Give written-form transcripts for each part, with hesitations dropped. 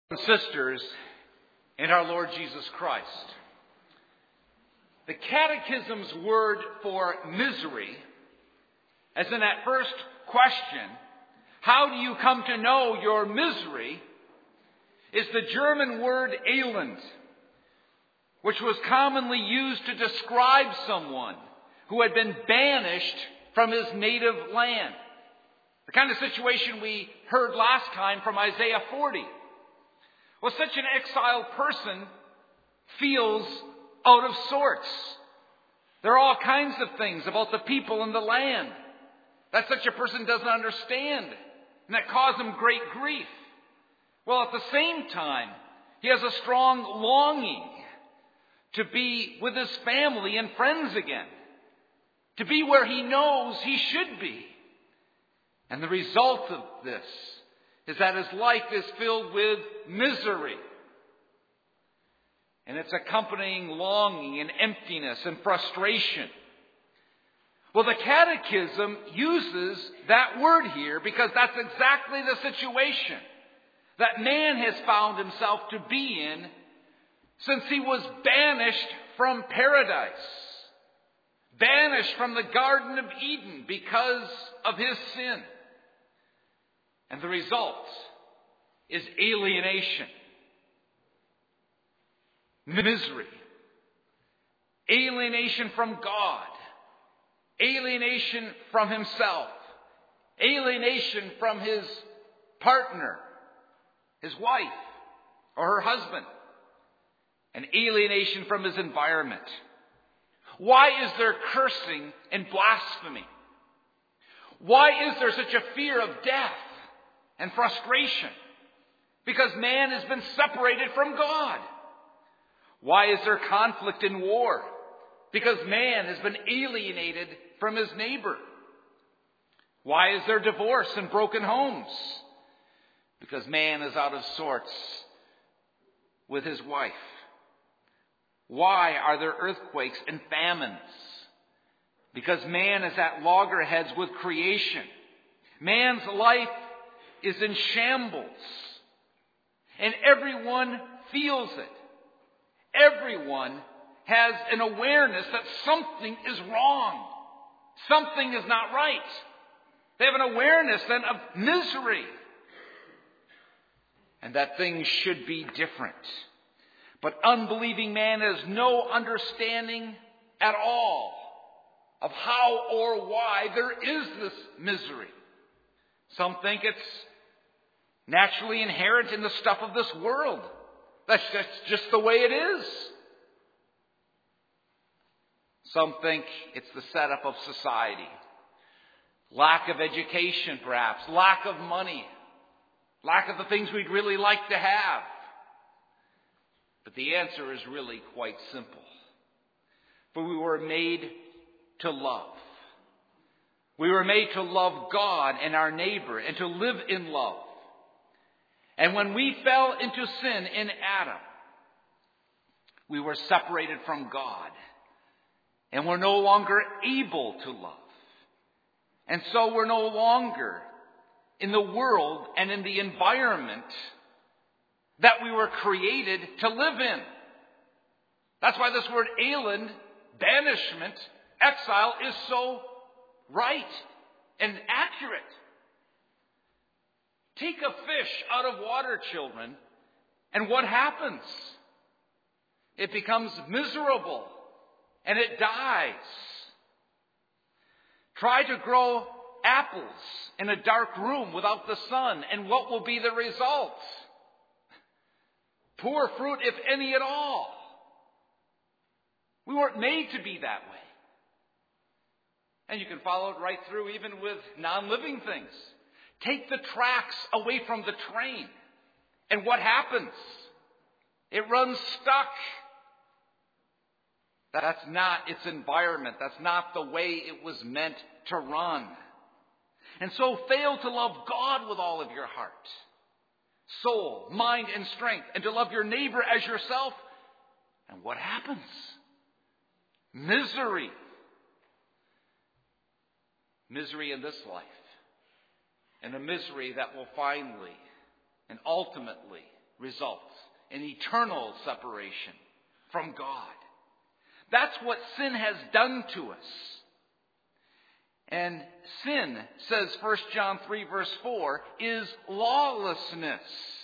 and sisters in our Lord Jesus Christ. The Catechism's word for misery, as in that first question, how do you come to know your misery, is the German word Elend, which was commonly used to describe someone who had been banished from his native land. The kind of situation we heard last time from Isaiah 40. Well, such an exiled person feels out of sorts. There are all kinds of things about the people and the land that such a person doesn't understand and that cause him great grief. Well, at the same time, he has a strong longing to be with his family and friends again, to be where he knows he should be. And the result of this is that his life is filled with misery and its accompanying longing and emptiness and frustration. Well, the Catechism uses that word here because that's exactly the situation that man has found himself to be in since he was banished from paradise, banished from the Garden of Eden because of his sin. And the result is alienation, misery, alienation from God, alienation from himself, alienation from his partner, his wife, or her husband, and alienation from his environment. Why is there cursing and blasphemy? Why is there such a fear of death and frustration? Because man has been separated from God. Why is there conflict and war? Because man has been alienated from his neighbor. Why is there divorce and broken homes? Because man is out of sorts with his wife. Why are there earthquakes and famines? Because man is at loggerheads with creation. Man's life is in shambles. And everyone feels it. Everyone has an awareness that something is wrong. Something is not right. They have an awareness then of misery. And that things should be different. But unbelieving man has no understanding at all of how or why there is this misery. Some think it's naturally inherent in the stuff of this world. That's just the way it is. Some think it's the setup of society. Lack of education, perhaps. Lack of money. Lack of the things we'd really like to have. But the answer is really quite simple. For we were made to love. We were made to love God and our neighbor and to live in love. And when we fell into sin in Adam, we were separated from God and we're no longer able to love. And so we're no longer in the world and in the environment that we were created to live in. That's why this word Elend, banishment, exile, is so right and accurate. Take a fish out of water, children, and what happens? It becomes miserable and it dies. Try to grow apples in a dark room without the sun, and what will be the result? Poor fruit, if any at all. We weren't made to be that way. And you can follow it right through even with non-living things. Take the tracks away from the train. And what happens? It runs stuck. That's not its environment. That's not the way it was meant to run. And so fail to love God with all of your heart, soul, mind, and strength, and to love your neighbor as yourself. And what happens? Misery. Misery in this life. And a misery that will finally and ultimately results in eternal separation from God. That's what sin has done to us. And sin, says 1 John 3 verse 4, is lawlessness.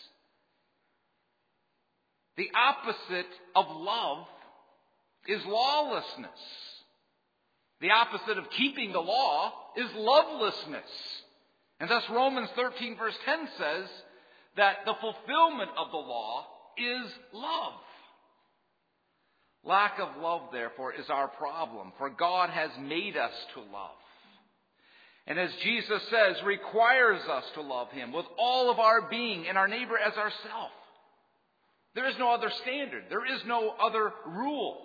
The opposite of love is lawlessness. The opposite of keeping the law is lovelessness. And thus Romans 13 verse 10 says that the fulfillment of the law is love. Lack of love, therefore, is our problem, for God has made us to love. And as Jesus says, requires us to love Him with all of our being and our neighbor as ourselves. There is no other standard. There is no other rule.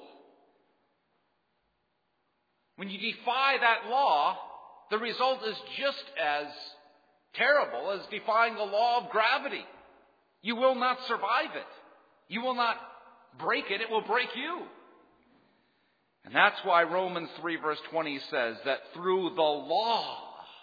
When you defy that law, the result is just as terrible as defying the law of gravity. You will not survive it. You will not break it. It will break you. And that's why Romans 3 verse 20 says that through the law,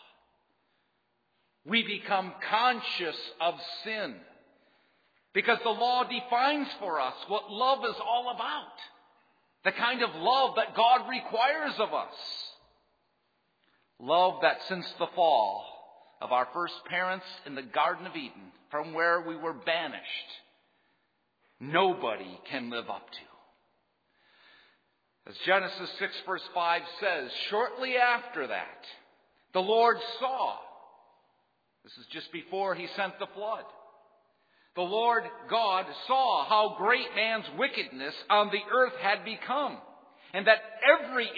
we become conscious of sin. Because the law defines for us what love is all about. The kind of love that God requires of us. Love that since the fall of our first parents in the Garden of Eden, from where we were banished, nobody can live up to. As Genesis 6 verse 5 says, shortly after that, the Lord saw, this is just before He sent the flood, the Lord God saw how great man's wickedness on the earth had become, and that every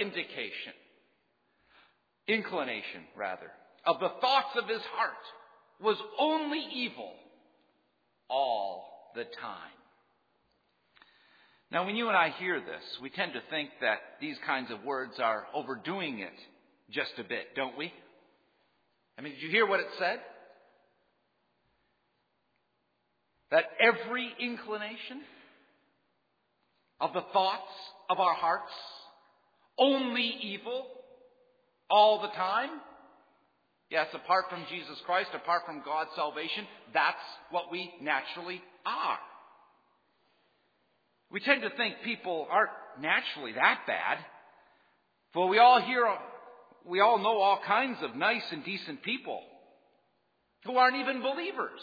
inclination, of the thoughts of his heart was only evil all the time. Now, when you and I hear this, we tend to think that these kinds of words are overdoing it just a bit, don't we? I mean, did you hear what it said? That every inclination of the thoughts of our hearts, only evil all the time? Yes, apart from Jesus Christ, apart from God's salvation, that's what we naturally are. We tend to think people aren't naturally that bad. For we all know all kinds of nice and decent people who aren't even believers.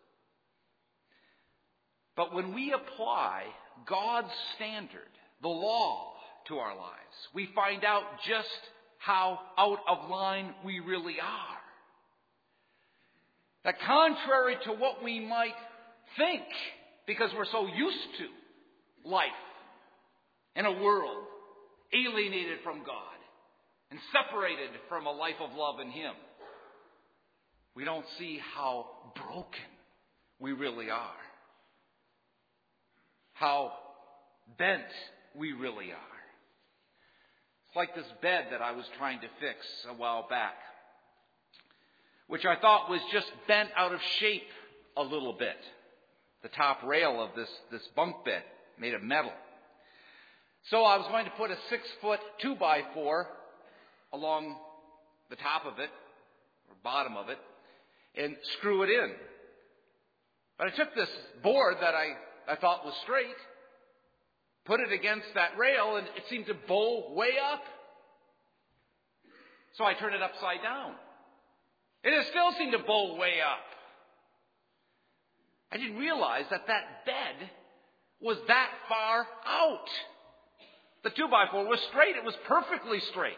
But when we apply God's standard, the law, to our lives, we find out just how out of line we really are. That contrary to what we might think, because we're so used to life in a world alienated from God and separated from a life of love in Him, we don't see how broken we really are. How bent we really are. It's like this bed that I was trying to fix a while back, which I thought was just bent out of shape a little bit. The top rail of this bunk bed made of metal. So I was going to put a 6-foot 2x4 along the top of it, or bottom of it, and screw it in. But I took this board that I thought was straight, put it against that rail, and it seemed to bow way up. So I turned it upside down. And it still seemed to bow way up. I didn't realize that bed was that far out. The 2x4 was straight. It was perfectly straight.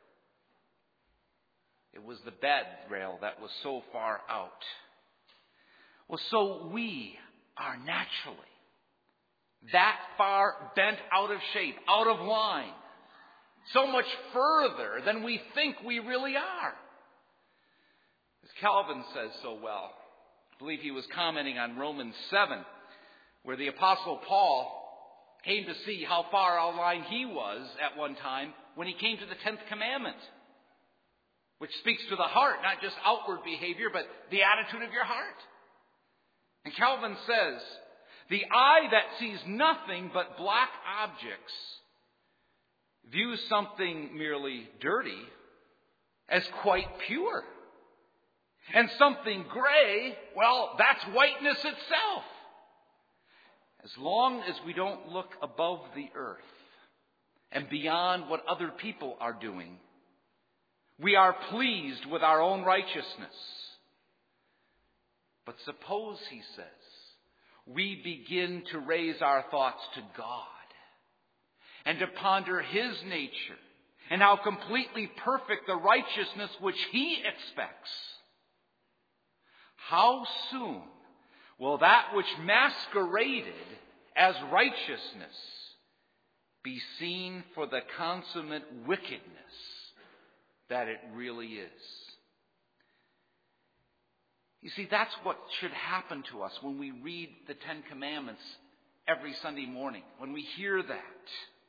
It was the bed rail that was so far out. Well, so we are naturally that far bent out of shape, out of line, so much further than we think we really are. As Calvin says so well, I believe he was commenting on Romans 7, where the Apostle Paul came to see how far out of line he was at one time when he came to the 10th commandment, which speaks to the heart, not just outward behavior, but the attitude of your heart. And Calvin says, the eye that sees nothing but black objects views something merely dirty as quite pure. And something gray, well, that's whiteness itself. As long as we don't look above the earth and beyond what other people are doing, we are pleased with our own righteousness. But suppose, he says, we begin to raise our thoughts to God and to ponder his nature and how completely perfect the righteousness which he expects. How soon will that which masqueraded as righteousness be seen for the consummate wickedness that it really is? You see, that's what should happen to us when we read the Ten Commandments every Sunday morning, when we hear that.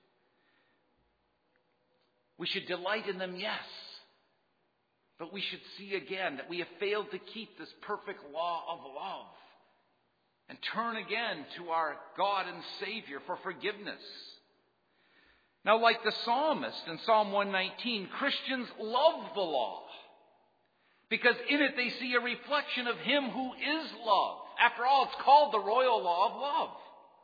We should delight in them, yes. But we should see again that we have failed to keep this perfect law of love and turn again to our God and Savior for forgiveness. Now, like the psalmist in Psalm 119, Christians love the law because in it they see a reflection of him who is love. After all, it's called the royal law of love.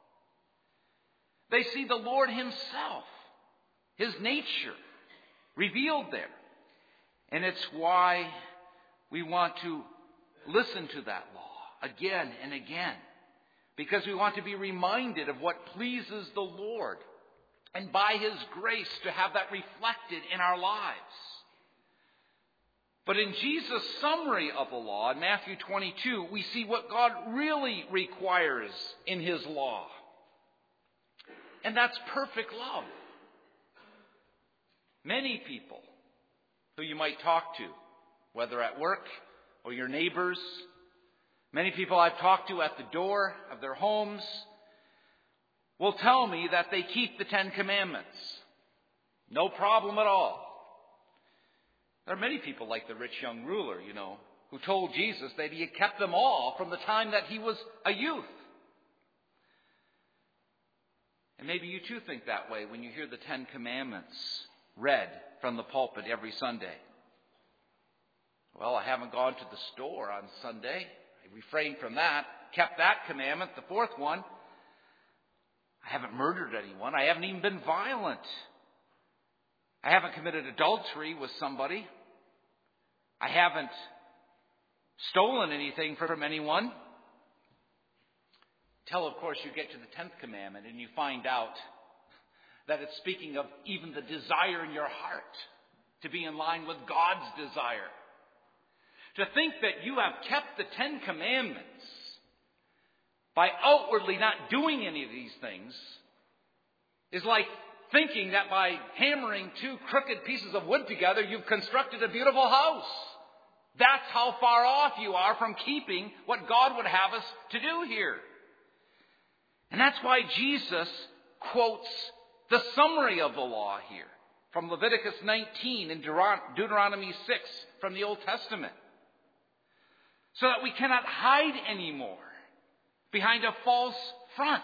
They see the Lord himself, his nature, revealed there. And it's why we want to listen to that law again and again. Because we want to be reminded of what pleases the Lord. And by his grace to have that reflected in our lives. But in Jesus' summary of the law, in Matthew 22, we see what God really requires in his law. And that's perfect love. Many people who you might talk to, whether at work or your neighbors, many people I've talked to at the door of their homes, will tell me that they keep the Ten Commandments. No problem at all. There are many people like the rich young ruler, who told Jesus that he had kept them all from the time that he was a youth. And maybe you too think that way when you hear the Ten Commandments read from the pulpit every Sunday. Well, I haven't gone to the store on Sunday. I refrained from that. Kept that commandment, the fourth one. I haven't murdered anyone. I haven't even been violent. I haven't committed adultery with somebody. I haven't stolen anything from anyone. Till, of course, you get to the 10th commandment and you find out that it's speaking of even the desire in your heart to be in line with God's desire. To think that you have kept the 10 commandments by outwardly not doing any of these things is like thinking that by hammering two crooked pieces of wood together, you've constructed a beautiful house. That's how far off you are from keeping what God would have us to do here. And that's why Jesus quotes the summary of the law here from Leviticus 19 and Deuteronomy 6 from the Old Testament. So that we cannot hide anymore behind a false front.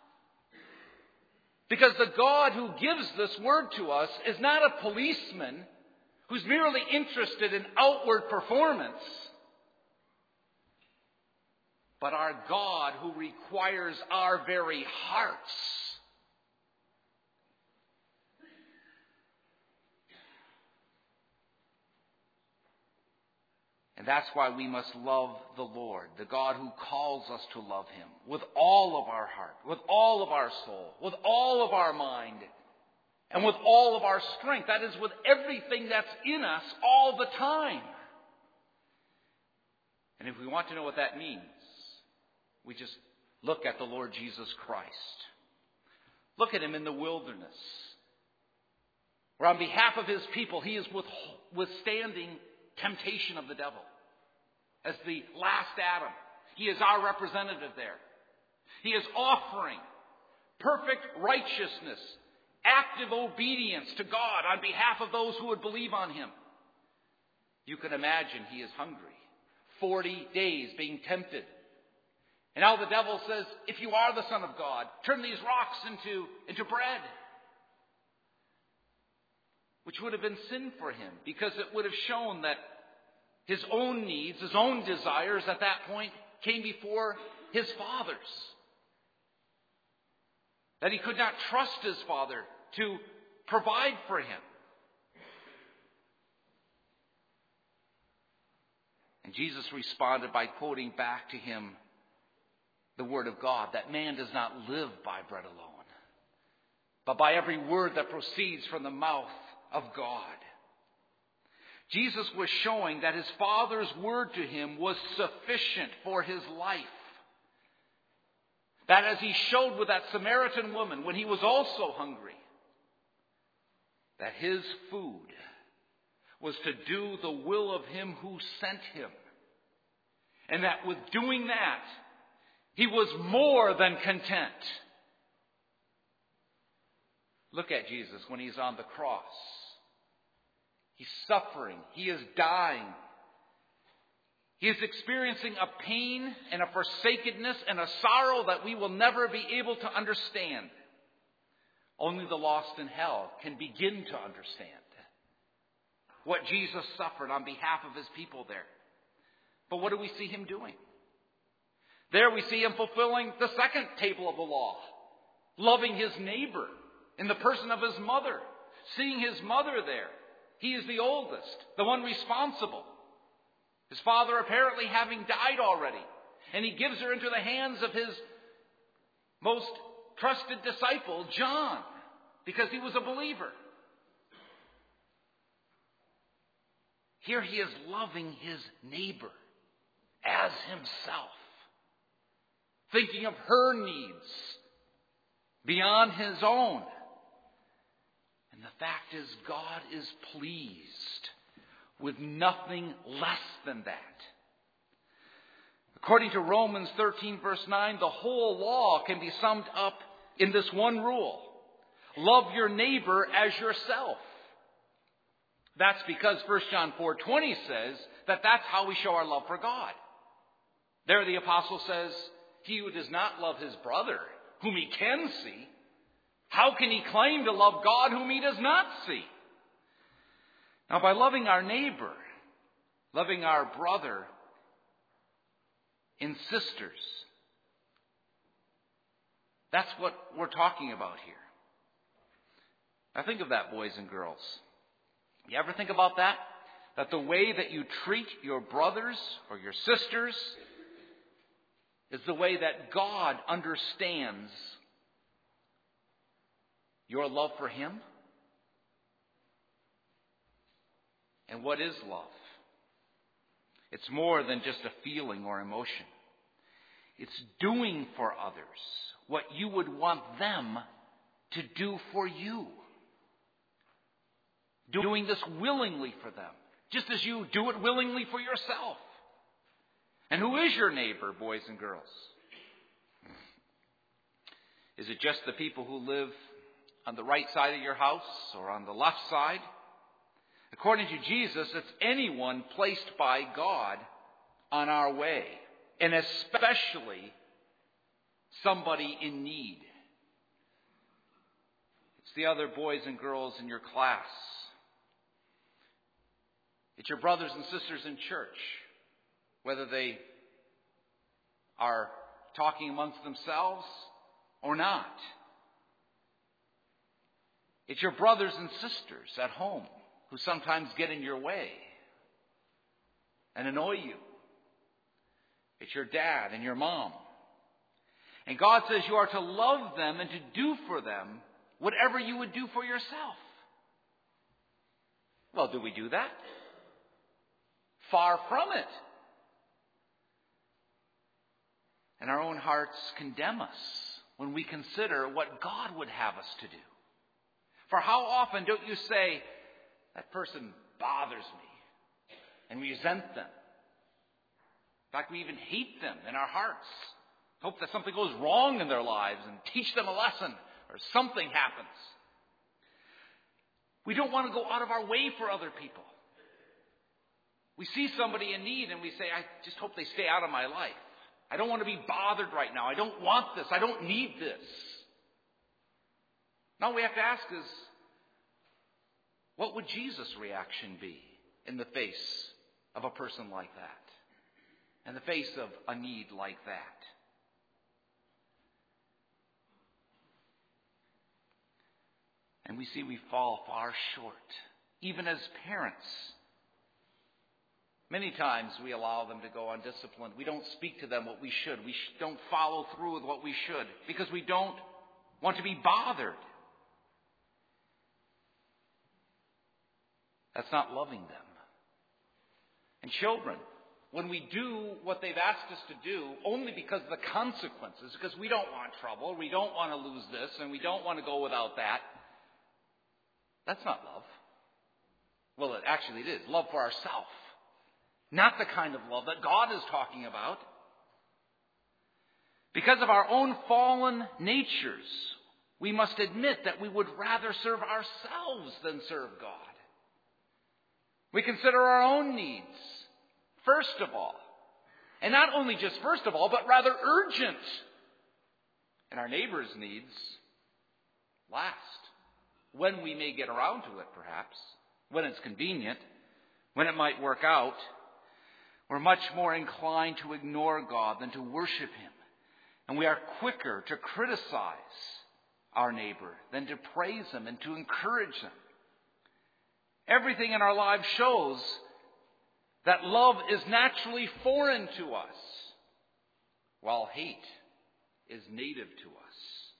Because the God who gives this word to us is not a policeman who's merely interested in outward performance, but our God who requires our very hearts. And that's why we must love the Lord, the God who calls us to love him with all of our heart, with all of our soul, with all of our mind, and with all of our strength. That is, with everything that's in us all the time. And if we want to know what that means, we just look at the Lord Jesus Christ. Look at him in the wilderness, where on behalf of his people, he is withstanding temptation of the devil. As the last Adam, he is our representative there. He is offering perfect righteousness, active obedience to God on behalf of those who would believe on him. You can imagine he is hungry. 40 days being tempted. And now the devil says, if you are the Son of God, turn these rocks into bread. Which would have been sin for him, because it would have shown that his own needs, his own desires at that point came before his Father's. that he could not trust his father to provide for him. And Jesus responded by quoting back to him the word of God, that man does not live by bread alone, but by every word that proceeds from the mouth of God. Jesus was showing that his Father's word to him was sufficient for his life. That as he showed with that Samaritan woman when he was also hungry, that his food was to do the will of him who sent him. And that with doing that, he was more than content. Look at Jesus when he's on the cross. He's suffering. He is dying. He is experiencing a pain and a forsakenness and a sorrow that we will never be able to understand. Only the lost in hell can begin to understand what Jesus suffered on behalf of his people there. But what do we see him doing? There we see him fulfilling the second table of the law, loving his neighbor in the person of his mother, seeing his mother there. He is the oldest, the one responsible. His father apparently having died already. And he gives her into the hands of his most trusted disciple, John, because he was a believer. Here he is loving his neighbor as himself, thinking of her needs beyond his own. And the fact is, God is pleased with nothing less than that. According to Romans 13, verse 9, the whole law can be summed up in this one rule: love your neighbor as yourself. That's because 1 John 4:20 says that that's how we show our love for God. There the apostle says, he who does not love his brother, whom he can see, how can he claim to love God whom he does not see? Now, by loving our neighbor, loving our brother and sisters, that's what we're talking about here. Now think of that, boys and girls. You ever think about that? That the way that you treat your brothers or your sisters is the way that God understands your love for him? And what is love? It's more than just a feeling or emotion. It's doing for others what you would want them to do for you. Doing this willingly for them, just as you do it willingly for yourself. And who is your neighbor, boys and girls? Is it just the people who live on the right side of your house or on the left side? According to Jesus, it's anyone placed by God on our way, and especially somebody in need. It's the other boys and girls in your class. It's your brothers and sisters in church, whether they are talking amongst themselves or not. It's your brothers and sisters at home who sometimes get in your way and annoy you. It's your dad and your mom. And God says you are to love them and to do for them whatever you would do for yourself. Well, do we do that? Far from it. And our own hearts condemn us when we consider what God would have us to do. For how often don't you say, that person bothers me, and we resent them? In fact, we even hate them in our hearts. Hope that something goes wrong in their lives and teach them a lesson or something happens. We don't want to go out of our way for other people. We see somebody in need and we say, I just hope they stay out of my life. I don't want to be bothered right now. I don't want this. I don't need this. Now all we have to ask is, what would Jesus' reaction be in the face of a person like that? In the face of a need like that? And we see we fall far short, even as parents. Many times we allow them to go undisciplined. We don't speak to them what we should. We don't follow through with what we should because we don't want to be bothered. That's not loving them. And children, when we do what they've asked us to do only because of the consequences, because we don't want trouble, we don't want to lose this, and we don't want to go without that, that's not love. Well, it is. Love for ourselves. Not the kind of love that God is talking about. Because of our own fallen natures, we must admit that we would rather serve ourselves than serve God. We consider our own needs first of all. And not only just first of all, but rather urgent. And our neighbor's needs last. When we may get around to it, perhaps. When it's convenient. When it might work out. We're much more inclined to ignore God than to worship Him. And we are quicker to criticize our neighbor than to praise Him and to encourage Him. Everything in our lives shows that love is naturally foreign to us, while hate is native to us.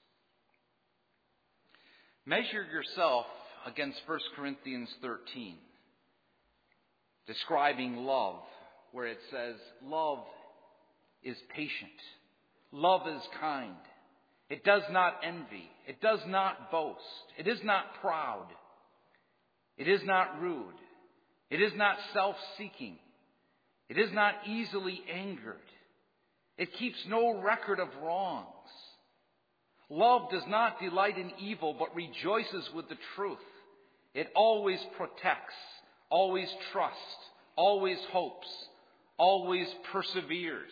Measure yourself against 1 Corinthians 13, describing love, where it says, love is patient. Love is kind. It does not envy. It does not boast. It is not proud. It is not rude. It is not self-seeking. It is not easily angered. It keeps no record of wrongs. Love does not delight in evil, but rejoices with the truth. It always protects, always trusts, always hopes, always perseveres.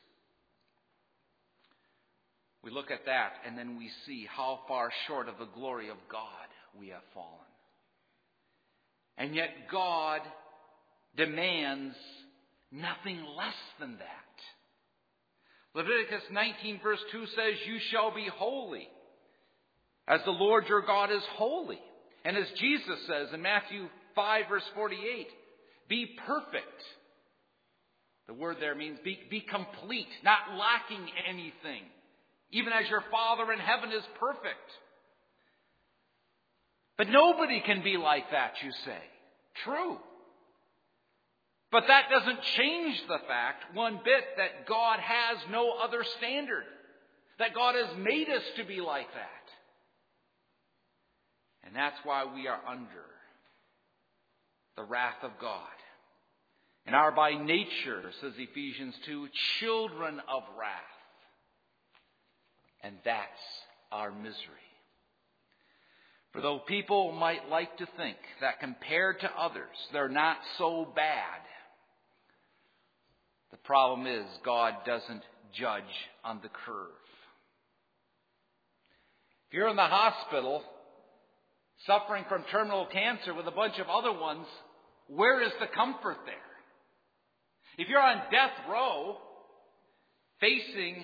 We look at that and then we see how far short of the glory of God we have fallen. And yet God demands nothing less than that. Leviticus 19 verse 2 says, you shall be holy, as the Lord your God is holy. And as Jesus says in Matthew 5 verse 48, be perfect. The word there means be complete, not lacking anything, even as your Father in heaven is perfect. But nobody can be like that, you say. True. But that doesn't change the fact one bit that God has no other standard. That God has made us to be like that. And that's why we are under the wrath of God. And are by nature, says Ephesians 2, children of wrath. And that's our misery. For though people might like to think that compared to others, they're not so bad, the problem is God doesn't judge on the curve. If you're in the hospital suffering from terminal cancer with a bunch of other ones, where is the comfort there? If you're on death row facing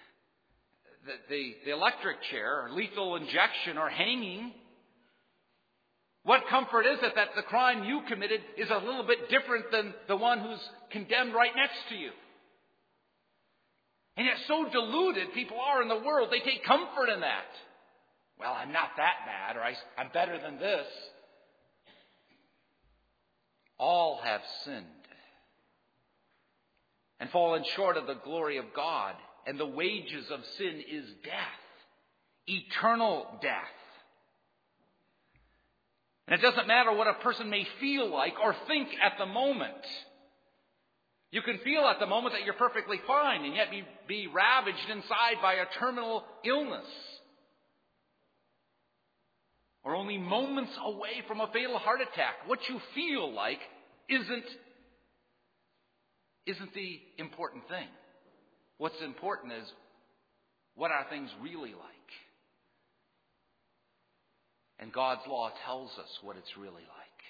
the electric chair or lethal injection or hanging, what comfort is it that the crime you committed is a little bit different than the one who's condemned right next to you? And yet so deluded people are in the world, they take comfort in that. Well, I'm not that bad, or I'm better than this. All have sinned and fallen short of the glory of God, and the wages of sin is death, eternal death. And it doesn't matter what a person may feel like or think at the moment. You can feel at the moment that you're perfectly fine and yet be ravaged inside by a terminal illness. Or only moments away from a fatal heart attack. What you feel like isn't the important thing. What's important is, what are things really like? And God's law tells us what it's really like.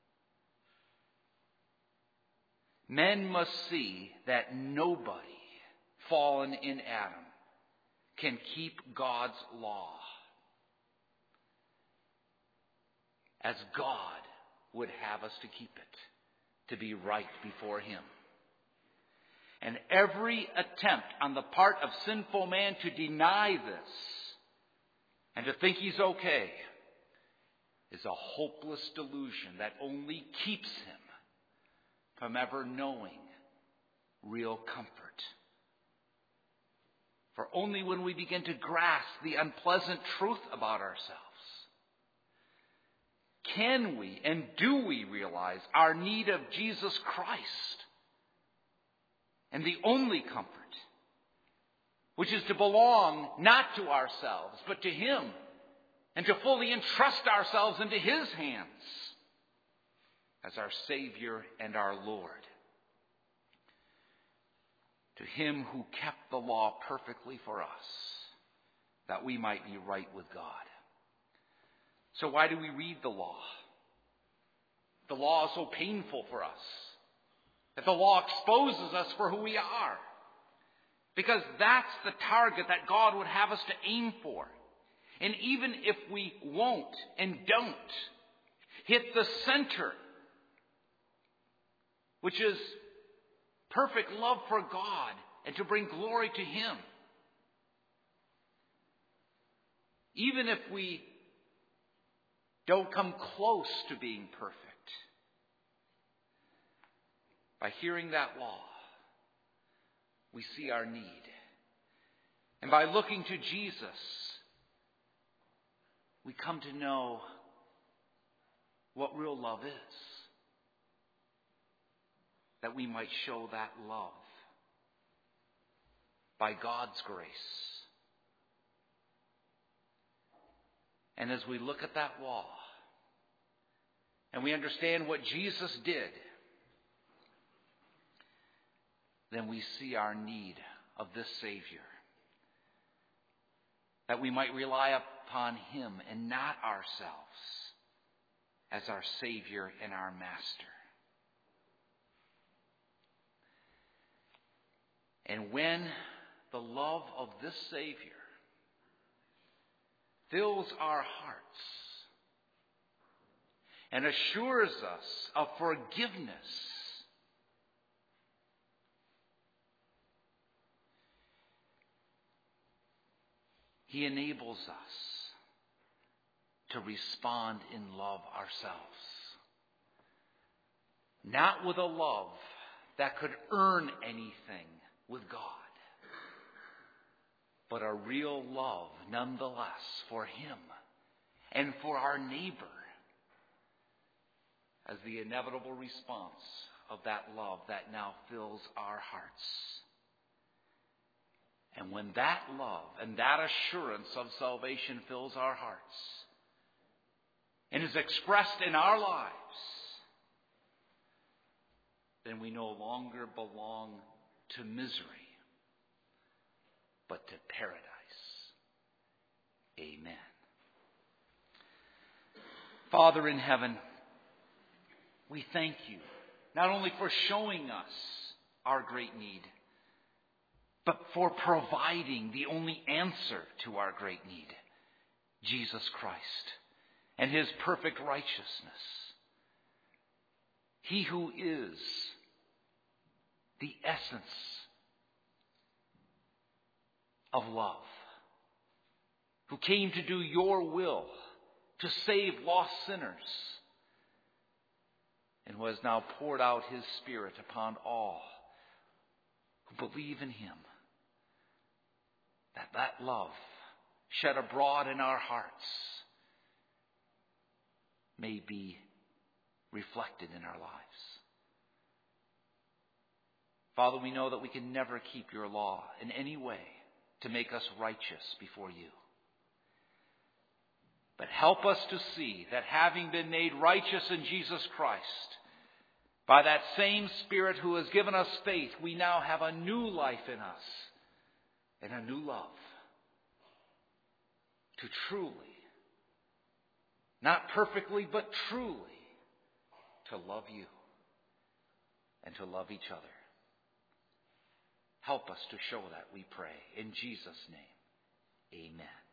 Men must see that nobody fallen in Adam can keep God's law. as God would have us to keep it, to be right before Him. And every attempt on the part of sinful man to deny this and to think he's okay is a hopeless delusion that only keeps him from ever knowing real comfort. For only when we begin to grasp the unpleasant truth about ourselves can we and do we realize our need of Jesus Christ and the only comfort, which is to belong not to ourselves but to Him, and to fully entrust ourselves into His hands as our Savior and our Lord. To Him who kept the law perfectly for us, that we might be right with God. So why do we read the law? The law is so painful for us, that the law exposes us for who we are. Because that's the target that God would have us to aim for. And even if we won't and don't hit the center, which is perfect love for God and to bring glory to Him, even if we don't come close to being perfect, by hearing that law, we see our need. And by looking to Jesus, we come to know what real love is, that we might show that love by God's grace. And as we look at that law and we understand what Jesus did, then we see our need of this Savior, that we might rely upon Him and not ourselves as our Savior and our Master. And when the love of this Savior fills our hearts and assures us of forgiveness, He enables us to respond in love ourselves. Not with a love that could earn anything with God, but a real love nonetheless for Him and for our neighbor as the inevitable response of that love that now fills our hearts. And when that love and that assurance of salvation fills our hearts and is expressed in our lives, then we no longer belong to misery, but to paradise. Amen. Father in heaven, we thank You not only for showing us our great need, but for providing the only answer to our great need, Jesus Christ and His perfect righteousness. He who is the essence of love, who came to do Your will, to save lost sinners, and who has now poured out His Spirit upon all who believe in Him. That love shed abroad in our hearts may be reflected in our lives. Father, we know that we can never keep Your law in any way to make us righteous before You. But help us to see that having been made righteous in Jesus Christ, by that same Spirit who has given us faith, we now have a new life in us and a new love to truly, not perfectly, but truly, to love You and to love each other. Help us to show that, we pray. In Jesus' name, amen.